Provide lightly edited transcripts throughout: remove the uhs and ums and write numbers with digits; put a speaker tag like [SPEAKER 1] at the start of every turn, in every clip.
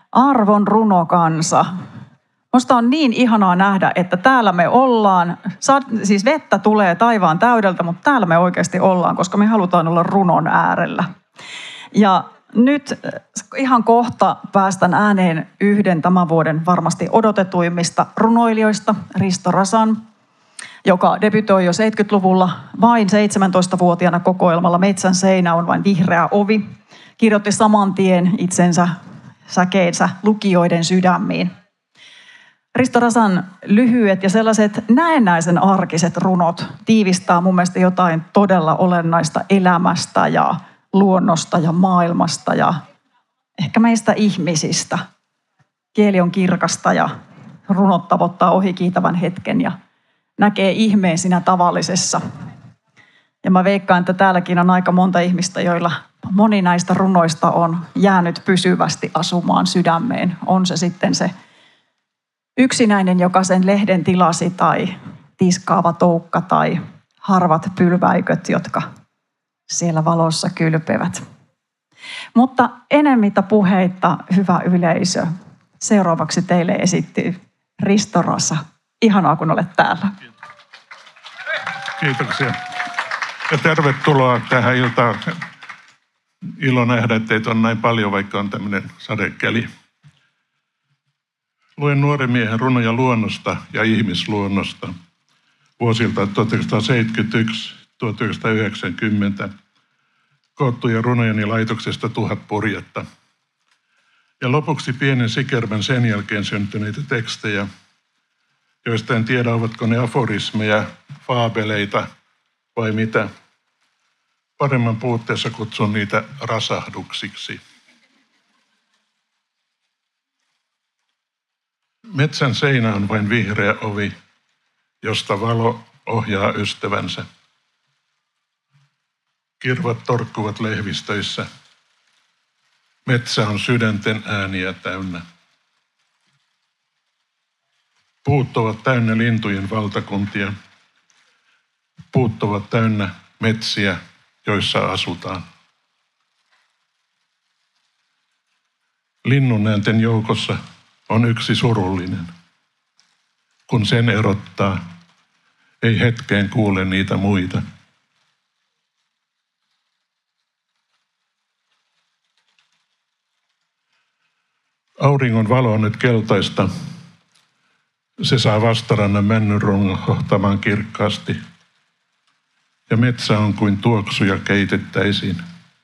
[SPEAKER 1] Arvon runokansa. Musta on niin ihanaa nähdä, että täällä me ollaan. Siis vettä tulee taivaan täydeltä, mutta täällä me oikeasti ollaan, koska me halutaan olla runon äärellä. Ja nyt ihan kohta päästän ääneen yhden tämän vuoden varmasti odotetuimmista runoilijoista, Risto Rasan, joka debytoi jo 70-luvulla vain 17-vuotiaana kokoelmalla Metsän seinä on vain vihreä ovi. Kirjoitti saman tien itsensä säkeensä lukijoiden sydämiin. Risto Rasan lyhyet ja sellaiset näennäisen arkiset runot tiivistää mun mielestä jotain todella olennaista elämästä ja luonnosta ja maailmasta ja ehkä meistä ihmisistä. Kieli on kirkasta ja runot tavoittaa ohikiitävän hetken ja näkee ihmeen siinä tavallisessa. Ja mä veikkaan, että täälläkin on aika monta ihmistä, joilla moni näistä runoista on jäänyt pysyvästi asumaan sydämeen. On se sitten se yksinäinen, joka sen lehden tilasi, tai tiskaava toukka, tai harvat pylväiköt, jotka siellä valossa kylpevät. Mutta enemmittä puheitta, hyvä yleisö. Seuraavaksi teille esittyy Risto Rasa. Ihanaa, kun olet täällä.
[SPEAKER 2] Kiitoksia. Ja tervetuloa tähän iltaan. Ilo nähdä, että teitä on näin paljon, vaikka on tämmöinen sadekeli. Luen nuoren miehen runoja luonnosta ja ihmisluonnosta vuosilta 1971-1990, koottuja runojeni laitoksesta 1000 purjetta. Ja lopuksi pienen sikermän sen jälkeen syntyneitä tekstejä, joista en tiedä, ovatko ne aforismeja, faabeleita vai mitä. Paremman puutteessa kutsun niitä rasahduksiksi. Metsän seinä on vain vihreä ovi, josta valo ohjaa ystävänsä. Kirvat torkkuvat lehvistöissä. Metsä on sydänten ääniä täynnä. Puut ovat täynnä lintujen valtakuntia. Puut ovat täynnä metsiä, joissa asutaan. Linnunäänten joukossa on yksi surullinen. Kun sen erottaa, ei hetkeen kuule niitä muita. Auringon valo on nyt keltaista. Se saa vastarannan männyn rungohtamaan kirkkaasti. Ja metsä on kuin tuoksuja keitettäisiin.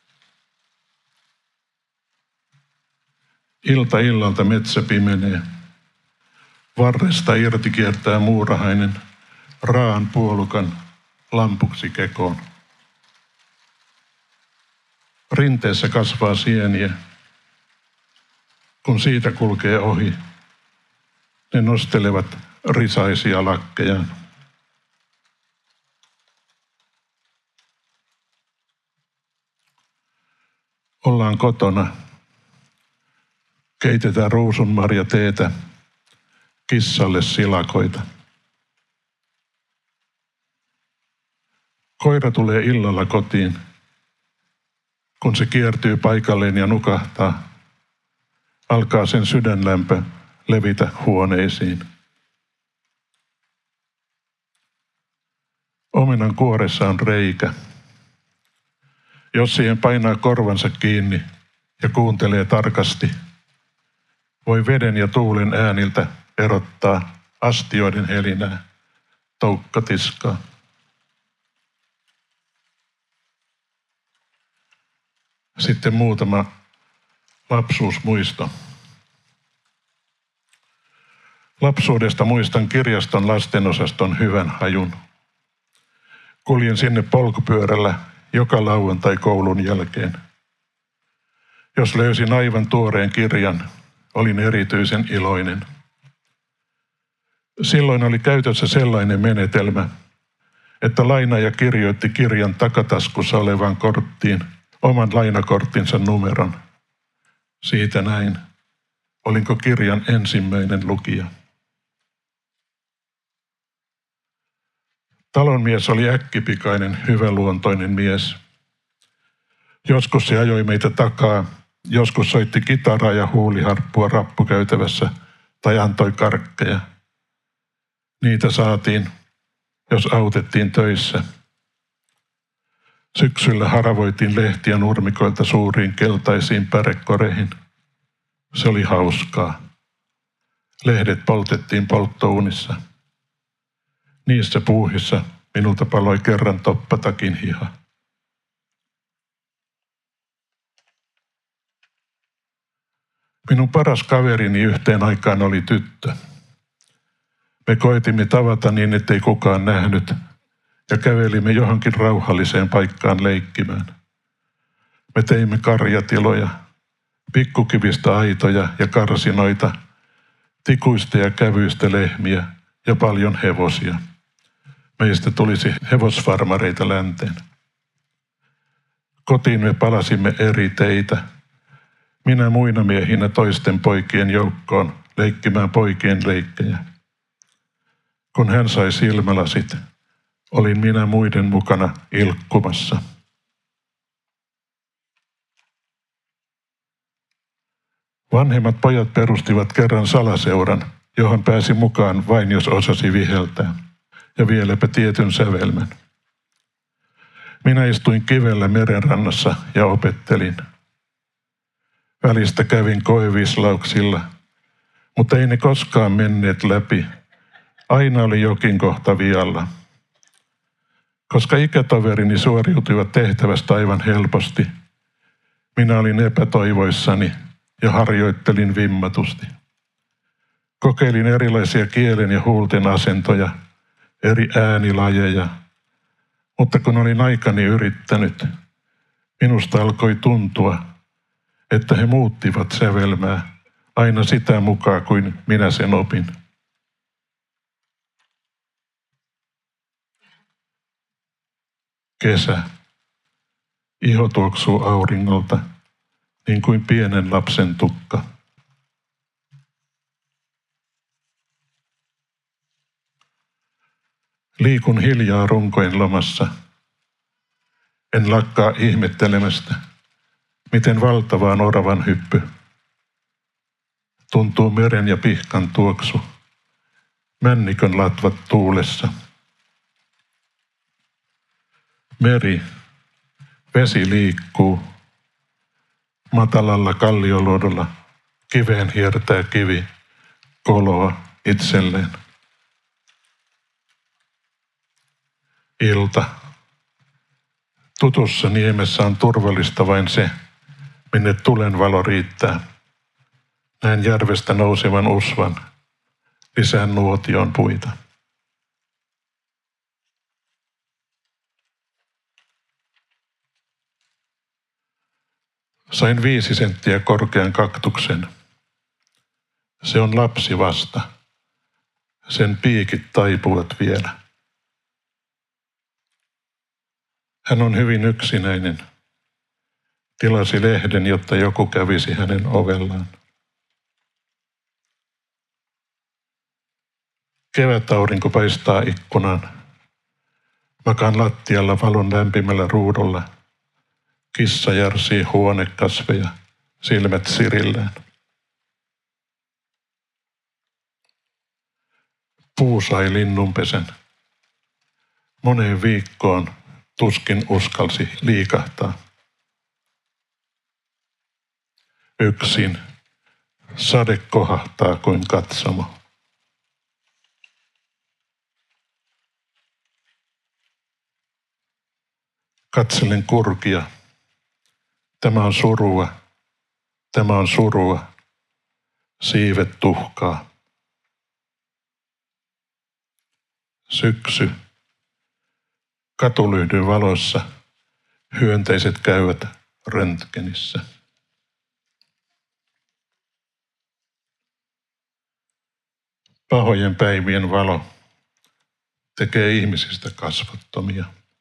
[SPEAKER 2] Ilta illalta metsä pimenee. Varresta irti kiertää muurahainen raan puolukan lampuksi kekoon. Rinteessä kasvaa sieniä. Kun siitä kulkee ohi, ne nostelevat risaisia lakkejaan. Ollaan kotona. Keitetään ruusunmarjateetä, kissalle silakoita. Koira tulee illalla kotiin. Kun se kiertyy paikalleen ja nukahtaa, alkaa sen sydänlämpö levitä huoneisiin. Omenan kuoressa on reikä. Jos siihen painaa korvansa kiinni ja kuuntelee tarkasti, voi veden ja tuulen ääniltä erottaa astioiden helinää, toukkatiskaa. Sitten muutama lapsuusmuisto. Lapsuudesta muistan kirjaston lastenosaston hyvän hajun. Kuljen sinne polkupyörällä joka lauantai koulun jälkeen. Jos löysin aivan tuoreen kirjan, olin erityisen iloinen. Silloin oli käytössä sellainen menetelmä, että lainaaja kirjoitti kirjan takataskussa olevaan korttiin oman lainakorttinsa numeron. Siitä näin, olinko kirjan ensimmäinen lukija. Talonmies oli äkkipikainen, hyväluontoinen mies. Joskus se ajoi meitä takaa Joskus soitti kitaraa ja huuliharppua rappukäytävässä tai antoi karkkeja. Niitä saatiin, jos autettiin töissä. Syksyllä haravoitiin lehtiä nurmikoilta suuriin keltaisiin pärekoreihin. Se oli hauskaa. Lehdet poltettiin polttouunissa. Niissä puuhissa minulta paloi kerran toppatakin hiha. Minun paras kaverini yhteen aikaan oli tyttö. Me koitimme tavata niin, ettei kukaan nähnyt, ja kävelimme johonkin rauhalliseen paikkaan leikkimään. Me teimme karjatiloja, pikkukivistä aitoja ja karsinoita, tikuista ja kävyistä lehmiä ja paljon hevosia. Meistä tulisi hevosfarmareita länteen. Kotiin me palasimme eri teitä. Minä muina miehinä toisten poikien joukkoon leikkimään poikien leikkejä. Kun hän sai silmälasit, olin minä muiden mukana ilkkumassa. Vanhemmat pojat perustivat kerran salaseuran, johon pääsi mukaan vain jos osasi viheltää, ja vieläpä tietyn sävelmän. Minä istuin kivellä merenrannassa ja opettelin. Välistä kävin koevislauksilla, mutta ei ne koskaan menneet läpi. Aina oli jokin kohta vialla. Koska ikätoverini suoriutuivat tehtävästä aivan helposti, minä olin epätoivoissani ja harjoittelin vimmatusti. Kokeilin erilaisia kielen ja huulten asentoja, eri äänilajeja, mutta kun olin aikani yrittänyt, minusta alkoi tuntua, että he muuttivat sävelmää aina sitä mukaan kuin minä sen opin. Kesä. Iho tuoksuu auringolta, niin kuin pienen lapsen tukka. Liikun hiljaa runkojen lomassa. En lakkaa ihmettelemästä, miten valtava on oravan hyppy. Tuntuu meren ja pihkan tuoksu, männikön latvat tuulessa. Meri, vesi liikkuu. Matalalla kallioluodolla kiveen hiertää kivi koloa itselleen. Ilta. Tutussa niemessä on turvallista vain se, minne tulen valo riittää. Näen järvestä nousevan usvan, lisään nuotion puita. Sain 5 senttiä korkean kaktuksen. Se on lapsi vasta. Sen piikit taipuvat vielä. Hän on hyvin yksinäinen. Tilasi lehden, jotta joku kävisi hänen ovellaan. Kevätaurinko paistaa ikkunaan. Makaan lattialla valon lämpimällä ruudulla. Kissa järsii huonekasveja, silmät sirillään. Puu sai linnunpesän. Moneen viikkoon tuskin uskalsi liikahtaa. Yksin sade kohahtaa kuin katsomo. Katselen kurkia. Tämä on surua. Tämä on surua. Siivet tuhkaa. Syksy. Katulyhdyn valossa hyönteiset käyvät röntgenissä. Pahojen päivien valo tekee ihmisistä kasvottomia.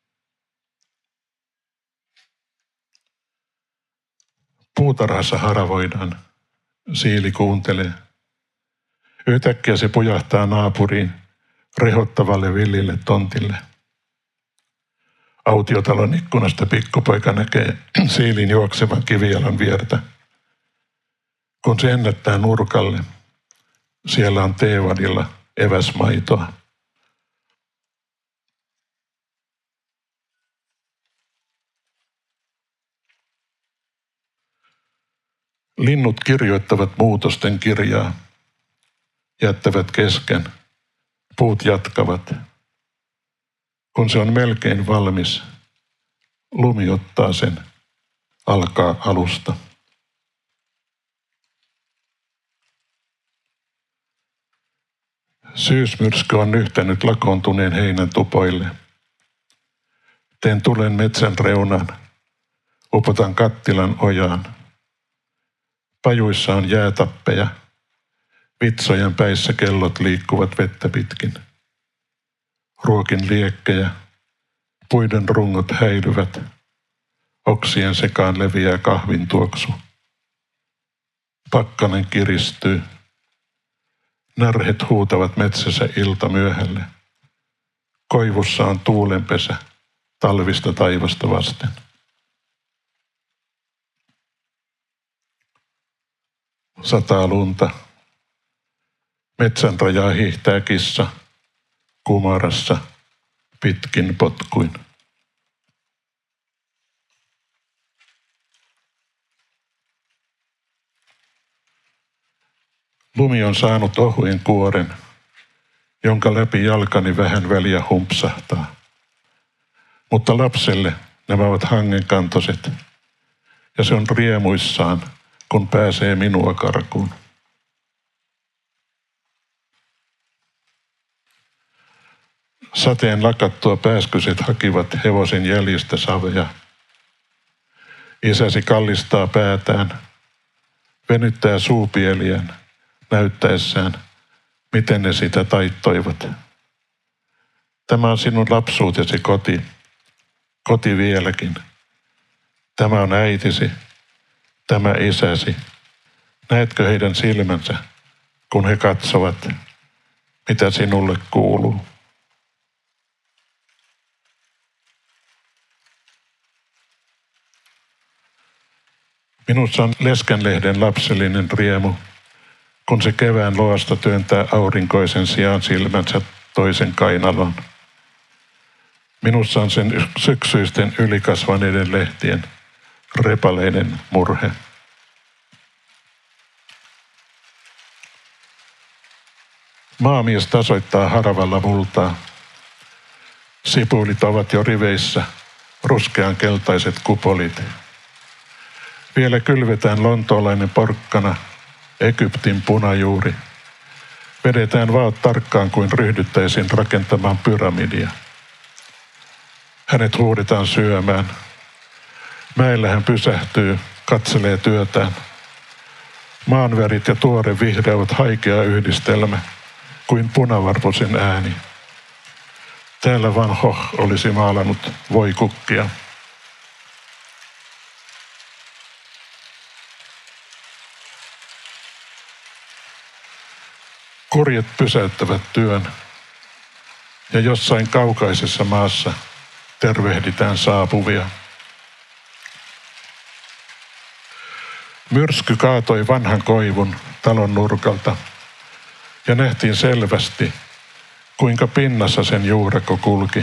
[SPEAKER 2] Puutarhassa haravoidaan. Siili kuuntelee. Yhtäkkiä se pujahtaa naapuriin rehottavalle villille tontille. Autiotalon ikkunasta pikkupoika näkee siilin juoksevan kivijalan viertä Kun se ennättää nurkalle, siellä on teevadilla eväsmaitoa. Linnut kirjoittavat muutosten kirjaa, jättävät kesken, puut jatkavat. Kun se on melkein valmis, lumi ottaa sen, alkaa alusta. Syysmyrsky on nyhtänyt lakoontuneen heinän tupoille. Teen tulen metsän reunaan, upotan kattilan ojaan. Pajuissa on jäätappeja, vitsojen päissä kellot liikkuvat vettä pitkin. Ruokin liekkejä, puiden rungot häilyvät, oksien sekaan leviää kahvin tuoksu. Pakkanen kiristyy. Närhet huutavat metsässä iltamyöhälle. Koivussa on tuulenpesä talvista taivasta vasten. Sataa lunta. Metsän rajaa hiihtää kissa kumarassa pitkin potkuin. Lumi on saanut ohuen kuoren, jonka läpi jalkani vähän väliä humpsahtaa. Mutta lapselle nämä ovat hangenkantoiset, ja se on riemuissaan, kun pääsee minua karkuun. Sateen lakattua pääskyset hakivat hevosen jäljistä savea. Isäsi kallistaa päätään, venyttää suupieliään, näyttäessään, miten ne sitä taittoivat. Tämä on sinun lapsuutesi koti, koti vieläkin. Tämä on äitisi, tämä isäsi. Näetkö heidän silmänsä, kun he katsovat, mitä sinulle kuuluu? Minussa on leskenlehden lapsellinen riemu, kun se kevään loasta työntää aurinkoisen sijaan silmänsä toisen kainalon. Minussa on sen syksyisten ylikasvaneiden lehtien repaleinen murhe. Maamies tasoittaa haravalla multaa. Sipulit ovat jo riveissä, ruskean keltaiset kupolit. Vielä kylvetään lontoolainen porkkana, Egyptin punajuuri. Vedetään vaat tarkkaan kuin ryhdyttäisiin rakentamaan pyramidia. Hänet huudetaan syömään. Mäellä hän pysähtyy, katselee työtään. Maanvärit ja tuore vihreä ovat haikea yhdistelmä, kuin punavarpusen ääni. Täällä Van Gogh olisi maalannut voikukkia. Kurjet pysäyttävät työn ja jossain kaukaisessa maassa tervehditään saapuvia. Myrsky kaatoi vanhan koivun talon nurkalta ja nähtiin selvästi, kuinka pinnassa sen juureko kulki.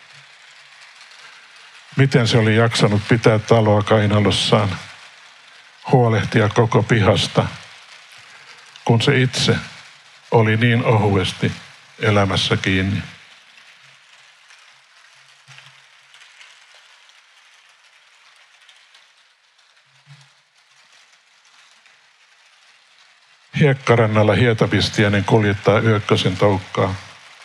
[SPEAKER 2] Miten se oli jaksanut pitää taloa kainalossaan, huolehtia koko pihasta, kun se itse oli niin ohuesti elämässä kiinni. Hiekkarannalla hietapistiäinen kuljettaa yökkösen toukkaa.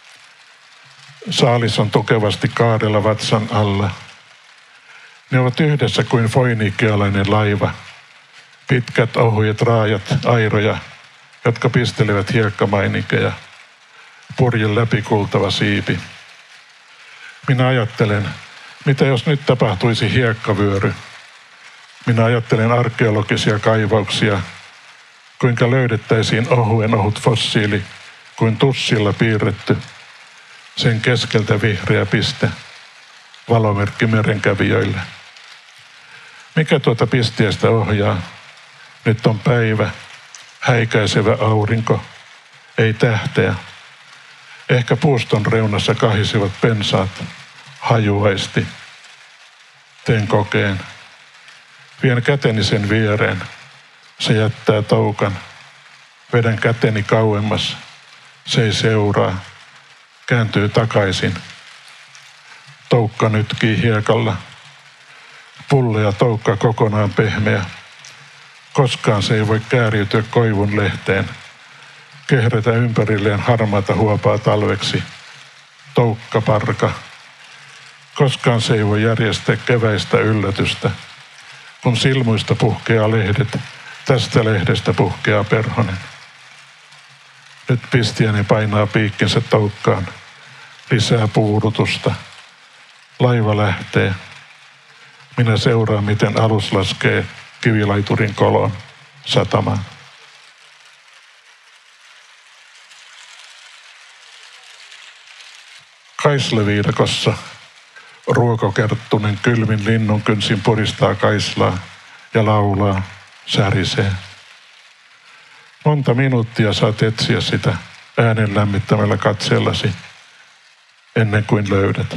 [SPEAKER 2] Saalis on tukevasti kaarella vatsan alla. Ne ovat yhdessä kuin foinikialainen laiva. Pitkät ohuet raajat airoja, jotka pistelevät hiekkamaininkeja. Purjen läpikultava siipi. Minä ajattelen, mitä jos nyt tapahtuisi hiekkavyöry. Minä ajattelen arkeologisia kaivauksia, kuinka löydettäisiin ohuen ohut fossiili, kuin tussilla piirretty, sen keskeltä vihreä piste, valomerkki merenkävijöille. Mikä tuota pisteestä ohjaa? Nyt on päivä, häikäisevä aurinko, ei tähteä. Ehkä puuston reunassa kahisivat pensaat, hajuaisti. Teen kokeen. Vien käteni sen viereen. Se jättää toukan. Vedän käteni kauemmas. Se ei seuraa. Kääntyy takaisin. Toukka nytkii hiekalla. Pulli ja toukka kokonaan pehmeä. Koskaan se ei voi kääriytyä koivun lehteen. Kehrätä ympärilleen harmaata huopaa talveksi. Toukkaparka. Koskaan se ei voi järjestää keväistä yllätystä. Kun silmuista puhkeaa lehdet, tästä lehdestä puhkeaa perhonen. Nyt pistiäni painaa piikkinsä toukkaan. Lisää puudutusta. Laiva lähtee. Minä seuraan, miten alus laskee kivilaiturin koloon satamaan. Kaisleviidakossa ruokokerttunen kylmin linnun kynsin puristaa kaislaa ja laulaa, särisee. Monta minuuttia saat etsiä sitä äänen lämmittämällä katseellasi ennen kuin löydät.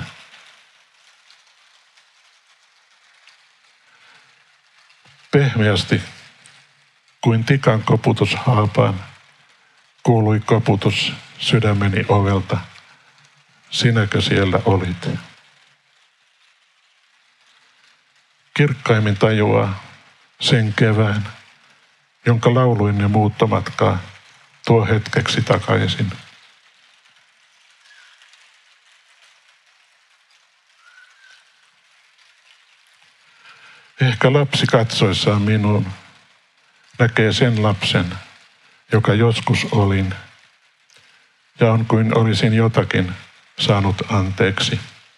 [SPEAKER 2] Pehmeästi kuin tikan koputus haapaan kuului koputus sydämeni ovelta. Sinäkö siellä olit? Kirkkaimmin tajuaa sen kevään, jonka lauluin ne muuttomatkaa tuo hetkeksi takaisin. Ehkä lapsi katsoessaan minuun näkee sen lapsen, joka joskus olin, ja on kuin olisin jotakin saanut anteeksi.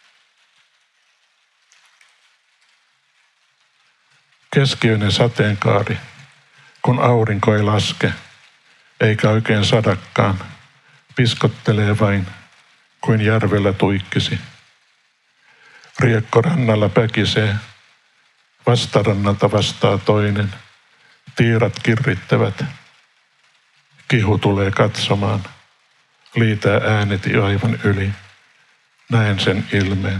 [SPEAKER 2] Keskiöinen sateenkaari, kun aurinko ei laske, eikä oikein sadakkaan, piskottelee vain, kuin järvellä tuikkisi. Riekko rannalla päkisee, vastarannalta vastaa toinen, tiirat kirrittävät. Kihu tulee katsomaan, liitää ääneti aivan yli. Näen sen ilmeen.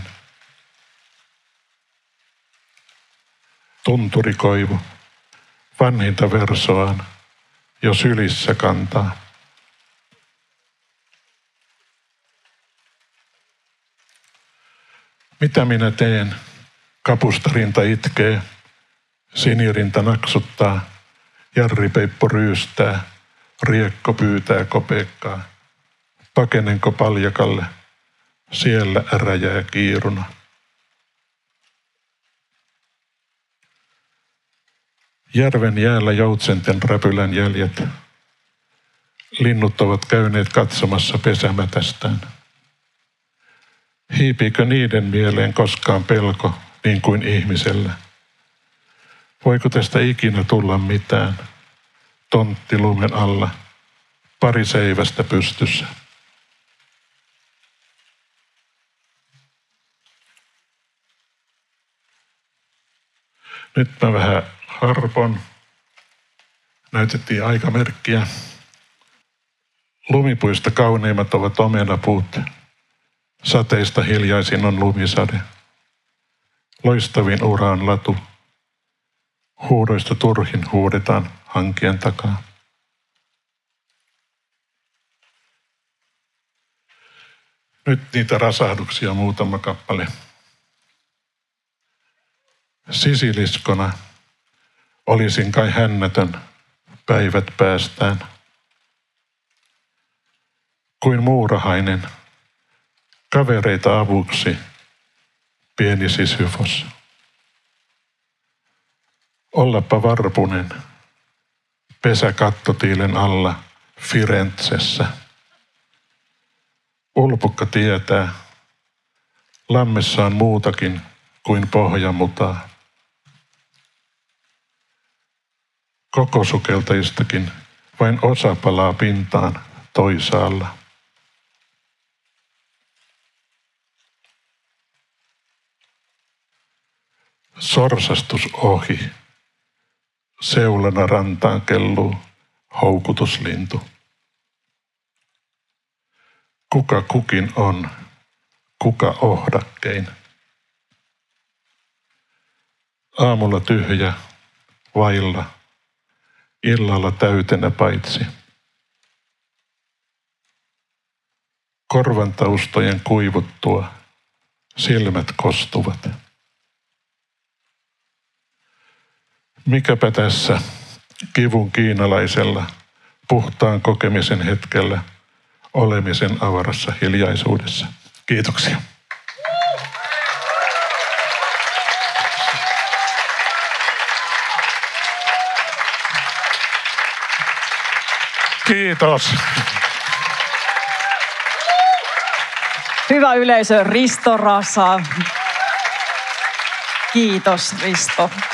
[SPEAKER 2] Tunturikoivu, vanhinta versoaan, jo sylissä kantaa. Mitä minä teen? Kapustarinta itkee, sinirinta naksuttaa, jarripeippo ryystää, riekko pyytää kopeekkaa. Pakenenko paljakalle, siellä äräjää kiiruna. Järven jäällä joutsenten räpylän jäljet. Linnut ovat käyneet katsomassa pesämätästään. Hiipiikö niiden mieleen koskaan pelko niin kuin ihmisellä? Voiko tästä ikinä tulla mitään? Tontti lumen alla, pari seivästä pystyssä. Nyt mä vähän harpon. Näytettiin aikamerkkiä. Lumipuista kauneimmat ovat omenapuut. Sateista hiljaisin on lumisade. Loistavin ura on latu. Huudoista turhin huudetaan hankien takaa. Nyt niitä rasahduksia muutama kappale. Sisiliskona olisin kai hännätön päivät päästään. Kuin muurahainen, kavereita avuksi, pieni Sisyfos. Ollapa varpunen, pesä kattotiilen alla Firenzessä. Ulpukka tietää, lammessa on muutakin kuin pohjamutaa. Koko sukeltajistakin vain osa palaa pintaan toisaalla. Sorsastus ohi. Seulana rantaan kelluu houkutuslintu. Kuka kukin on, kuka ohdakkein. Aamulla tyhjä, vailla, illalla täytenä paitsi. Korvan taustojen kuivuttua, silmät kostuvat. Mikäpä tässä kivun kiinalaisella, puhtaan kokemisen hetkellä, olemisen avarassa hiljaisuudessa. Kiitoksia. Kiitos.
[SPEAKER 1] Hyvä yleisö, Risto Rasa. Kiitos, Risto.